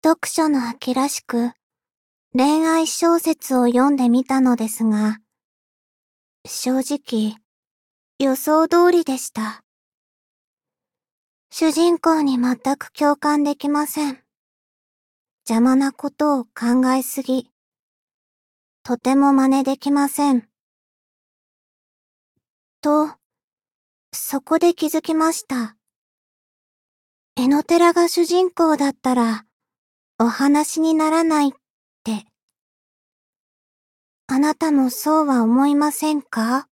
読書の秋らしく恋愛小説を読んでみたのですが、正直予想通りでした。主人公に全く共感できません。邪魔なことを考えすぎ、とても真似できません。と、そこで気づきました。エノテラが主人公だったら、お話にならないって。あなたもそうは思いませんか？